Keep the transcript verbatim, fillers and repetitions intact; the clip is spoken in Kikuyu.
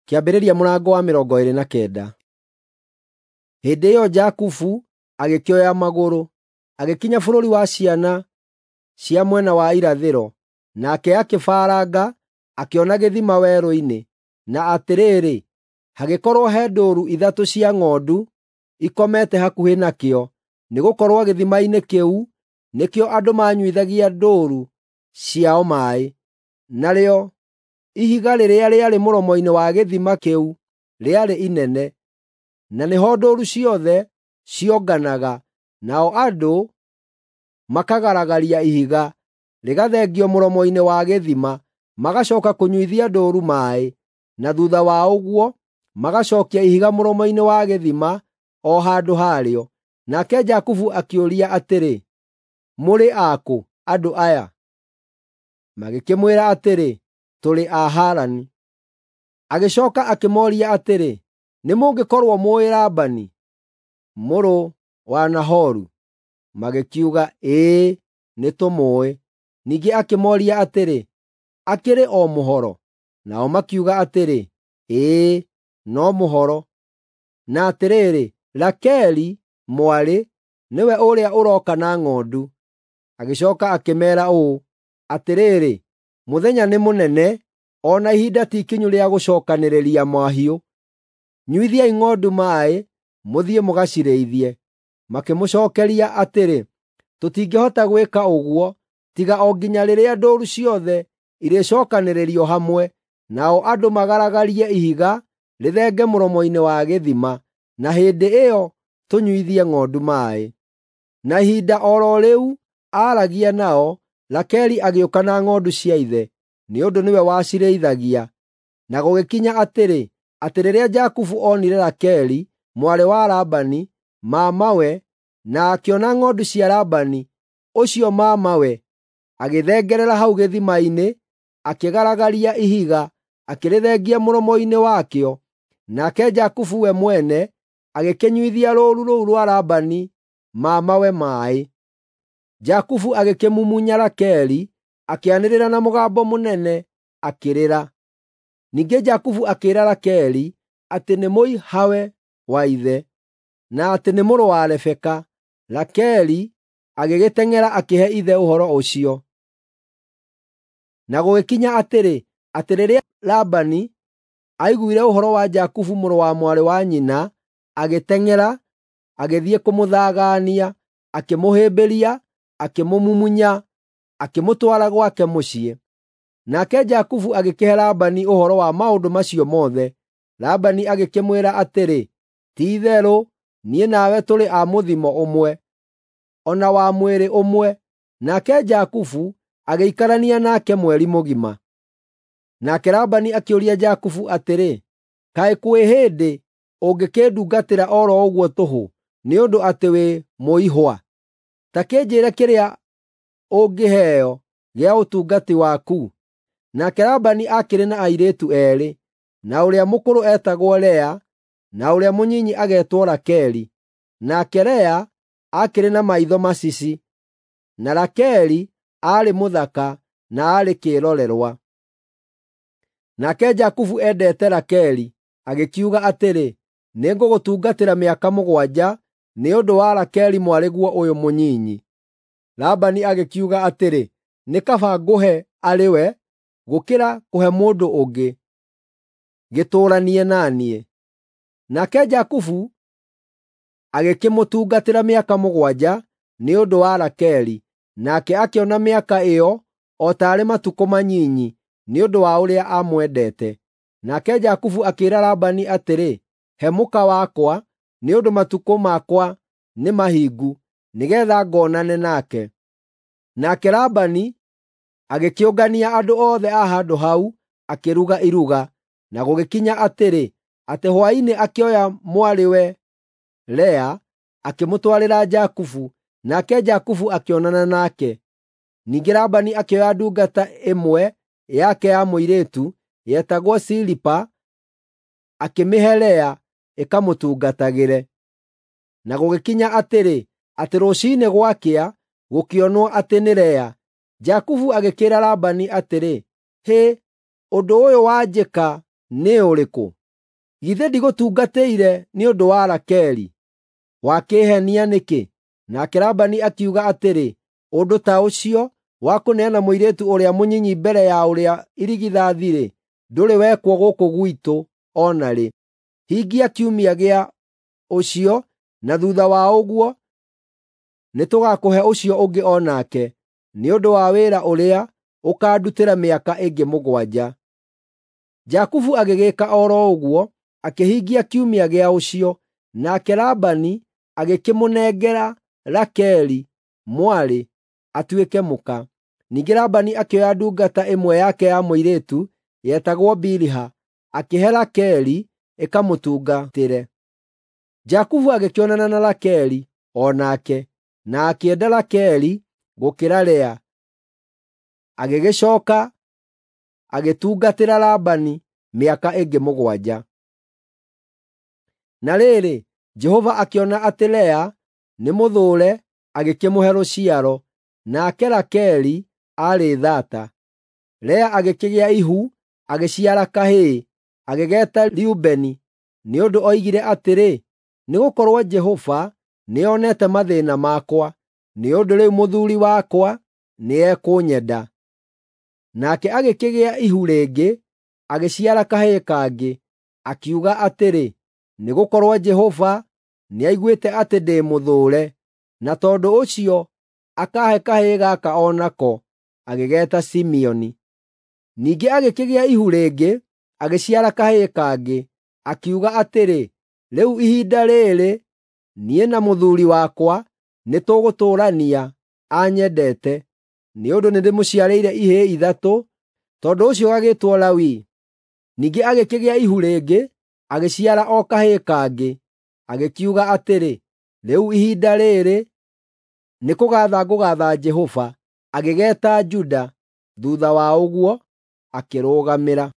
Kĩambĩrĩria mũrango wa mĩrongo ĩrĩ na kenda. Hĩndĩ ĩyo Jakubu agĩkĩoya magũrũ, agĩkinya bũrũri wa ciana cia mwena wa irathĩro, nake akĩbaranga, akĩona gĩthima werũ-inĩ, na atĩrĩrĩ, hagĩkorwo he ndũũru ithatũ cia ng'ondu ikomete hakuhĩ nakĩo, nĩgũkorwo gĩthima-inĩ kĩu nĩkĩo andũ manyuithagia ndũũru ciao maaĩ. Narĩo ihiga rĩrĩa rĩarĩ mũromo-inĩ wa gĩthima kĩu rĩarĩ inene, na nĩho ndũũru ciothe cionganaga, nao andũ makagaragaria ihiga rĩgathengio mũromo-inĩ wa gĩthima, magacooka kũnyuithia ndũũru maaĩ, na thuutha wa ũguo magacookia ihiga mũromo-inĩ wa gĩthima o handũ harĩo. Nake Jakubu akĩũria atĩrĩ, mũrĩ a kũ andũ aya? Magĩkĩmwĩra atĩrĩ, tũrĩ a Harani. Agĩcooka akĩmooria atĩrĩ, nĩmũngĩkorwo mũũĩ Labani mũrũ wa Nahoru? Magĩkiuga, ĩĩ, nĩtũmũĩ. Ningĩ akĩmooria atĩrĩ, akĩrĩ o mũhoro? Nao makiuga atĩrĩ, ĩĩ, no mũhoro. Na atĩrĩrĩ, Rakeli mwarĩ nĩwe ũrĩa ũroka na ng'ondu. Agĩcooka akĩmeera ũũ, atĩrĩrĩ, mũthenya nĩ mũnene, o na ihinda ti ikinyu rĩa gũcookanĩrĩria mahiũ. Nyuithiai ng'ondu maaĩ, mũthiĩ mũgacirĩithie. Makĩmũcookeria atĩrĩ, tũtingĩhota gwĩka ũguo, tiga o nginya rĩrĩa ndũũru ciothe irĩcookanĩrĩrio hamwe, nao andũ magaragarie ihiga rĩthenge mũromo-inĩ wa gĩthima, na hĩndĩ ĩyo tũnyuithie ng'ondu maaĩ. Na ihinda o ro rĩu aaragia nao, Rakeli agĩũka na ng'ondu cia ithe, nĩ ũndũ nĩwe wacirĩithagia. Na gũgĩkinya atĩrĩ, atĩ rĩrĩa Jakubu onire Rakeli mwarĩ wa Labani mamawe, na akĩona ng'ondu cia Labani ũcio mamawe, agĩthengerera hau gĩthima-inĩ, akĩgaragaria ihiga, akĩrĩthengia mũromo-inĩ wakĩo. Nake Jakubu we mwene agĩkĩnyuithia rũũru rũu rwa Labani mamawe maaĩ. Jakubu agĩkĩmumunya Rakeli, akĩanĩrĩra na mũgambo mũnene, akĩrĩra. Ningĩ Jakubu akĩĩra Rakeli atĩ nĩ mũihawe wa ithe, na atĩ nĩ mũrũ wa Rebeka. Rakeli agĩgĩteng'era akĩhe ithe ũhoro ũcio. Na gũgĩkinya atĩrĩ, atĩ rĩrĩa Labani aiguire ũhoro wa Jakubu mũrũ wa mwarĩ wa nyina, agĩteng'era, agĩthiĩ kũmũthaagania, akĩmũhĩmbĩria, akĩmũmumunya, akĩmũtwara gwake mũciĩ. Nake Jakubu agĩkĩhe Labani ũhoro wa maũndũ macio mothe. Labani agĩkĩmwĩra atĩrĩ, ti-itherũ niĩ nawe tũrĩ a mũthimo ũmwe, o na wa mwĩrĩ ũmwe. Nake Jakubu agĩikarania nake mweri mũgima. Nake Labani akĩũria Jakubu atĩrĩ, kaĩ kwĩ hĩndĩ ũngĩkĩndungatĩra o ro ũguo tũhũ, nĩ ũndũ atĩ wĩ mũihwa? Ta kĩnjĩre kĩrĩa ũngĩheo gĩa ũtungati waku. Nake Labani akĩrĩ na airĩtu eerĩ, na ũrĩa mũkũrũ etagwo Lea, na ũrĩa mũnyinyi agetwo Rakeli. Nake Lea akĩrĩ na maitho macici, na Rakeli aarĩ mũthaka na aarĩ kĩĩrorerwa. Nake Jakubu endete Rakeli, agĩkiuga atĩrĩ, nĩngũgũtungatĩra mĩaka mũgwanja nĩ ũndũ wa Rakeli mwarĩguo ũyũ mũnyinyi. Labani agĩkiuga atĩrĩ, nĩ kaba ngũhe arĩ we, gũkĩra kũhe mũndũ ũngĩ, gĩtũũranie na niĩ. Nake Jakubu agĩkĩmũtungatĩra mĩaka mũgwanja nĩ ũndũ wa Rakeli, nake akĩona mĩaka ĩyo o taarĩ matukũ manyinyi nĩ ũndũ wa ũrĩa amwendete. Nake Jakubu akĩĩra Labani atĩrĩ, he mũka wakwa, nĩ ũndũ matukũ makwa nĩ mahingu, nĩgeetha ngonane nake. Nake Labani agĩkĩũngania andũ othe a handũ hau, akĩruga iruga. Na gũgĩkinya atĩrĩ, atĩ hwaĩ-inĩ akĩoya mwarĩwe Lea, akĩmũtwarĩra Jakubu, nake Jakubu akĩonana nake. Ningĩ Labani akĩoya ndungata ĩmwe yake ya mũirĩtu yetagwo Zilipa, akĩmĩhe Lea ĩkamũtungatagĩre. Na gũgĩkinya atĩrĩ, atĩ rũciinĩ gwakĩa, gũkĩonwo atĩ nĩ Lea. Jakubu agĩkĩĩra Labani atĩrĩ, hĩ, ũndũ ũyũ wanjĩka nĩ ũrĩkũ? Githĩ ndigũtungatĩire nĩ ũndũ wa Rakeli? Wakĩĩhenia nĩkĩ? Nake Labani akiuga atĩrĩ, ũndũ ta ũcio wa kũneana mũirĩtu ũrĩa mũnyinyi mbere ya ũrĩa irigithathi-rĩ, ndũrĩ wekwo gũkũ gwitũ o na rĩ. Hingia kiumia gĩa ũcio, na thuutha wa ũguo nĩtũgakũhe ũcio ũngĩ o nake, nĩ ũndũ wa wĩra ũrĩa ũkaandutĩra mĩaka ĩngĩ mũgwanja. Jakubu agĩgĩka o ro ũguo, akĩhingia kiumia gĩa ũcio, nake Labani agĩkĩmũnengera Rakeli mwarĩ atuĩke mũka. Ningĩ Labani akĩoya ndungata ĩmwe yake ya mũirĩtu yetagwo Biliha, akĩhe Rakeli ĩkamũtungatĩre. Jakubu agĩkĩonana na Rakeli o nake, na akĩenda Rakeli gũkĩra Lea. Agĩgĩcooka agĩtungatĩra Labani mĩaka ĩngĩ mũgwanja. Na rĩrĩ, Jehova akĩona atĩ Lea nĩ mũthũũre, agĩkĩmũhe rũciaro, nake Rakeli aarĩ thaata. Lea agĩkĩgĩa ihu, agĩciara kahĩĩ, agĩgeeta Reubeni, nĩ ũndũ oigire atĩrĩ, nĩgũkorwo Jehova nĩonete mathĩĩna makwa, nĩ ũndũ rĩu mũthuuri wakwa nĩekũnyenda. Nake agĩkĩgĩa ihu rĩngĩ, agĩciara kahĩĩ kangĩ, akiuga atĩrĩ, nĩgũkorwo Jehova nĩaiguĩte atĩ ndĩ mũthũũre, na tondũ ũcio akaahe kahĩĩ gaka o nako, agĩgeeta Simeoni. Ningĩ agĩkĩgĩa ihu rĩngĩ, agĩciara kahĩĩ kangĩ, akiuga atĩrĩ, rĩu ihinda rĩrĩ niĩ na mũthuuri wakwa nĩtũgũtũũrania anyendete, nĩ ũndũ nĩndĩmũciarĩire ihĩĩ ithatũ, tondũ ũcio gagĩĩtwo Lawi. Ningĩ agĩkĩgĩa ihu rĩngĩ, agĩciara o kahĩĩ kangĩ, agĩkiuga atĩrĩ, rĩu ihinda rĩrĩ nĩ kũgaatha ngũgaatha Jehova, agĩgeeta Juda. Thuutha wa ũguo akĩrũgamĩra.